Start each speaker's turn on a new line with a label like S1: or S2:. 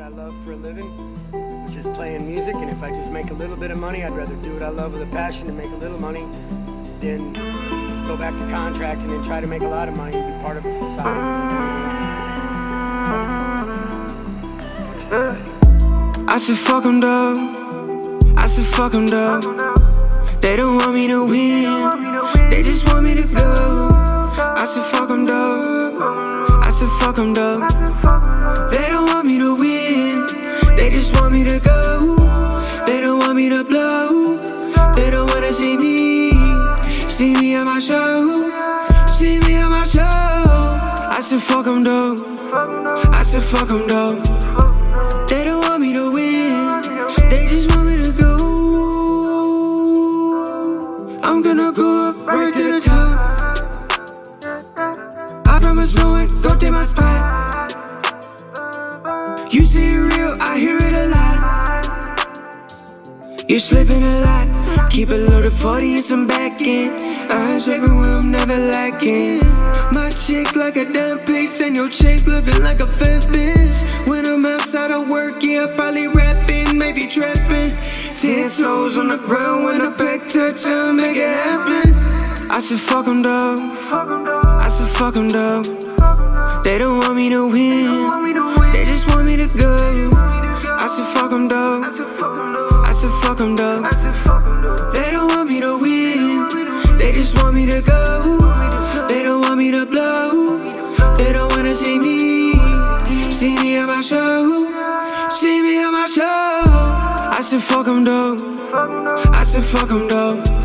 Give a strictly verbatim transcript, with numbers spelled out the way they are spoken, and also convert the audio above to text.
S1: I love for a living, which is playing music. And if I just make a little bit of money, I'd rather do what I love with a passion and make a little money than go back to contracting and try to make a lot of money and be part of a society that doesn't mean
S2: I said fuck 'em dog, I said fuck 'em dog. They don't want me to win, they just want me to go. I said fuck 'em dog, I said fuck 'em dog. They don't want me to win, they just want me to go. They don't want me to blow, they don't wanna see me. See me at my show, see me at my show. I said fuck 'em dog, I said fuck 'em dog. They don't want me to win, they just want me to go. I'm gonna go up right to the top. I promise no one go take my spot. You say it real, I hear it a lot. You're slipping a lot. Keep it loaded, forty and some back end. Eyes everywhere, I'm never lacking. My chick like a damn piece, and your chick looking like a fat bitch. When I'm outside of work, yeah, probably rapping, maybe trapping. Ten toes on the ground when I pack touch, I'll make it happen. I said fuck 'em dog, I said fuck 'em dog. They don't want me to win, they just want me to go. I said fuck 'em dog, I said fuck 'em dog. They don't want me to win, they just want me to go. They don't want me to blow, they don't wanna see me. See me at my show, see me at my show. I said fuck 'em dog, I said fuck 'em dog.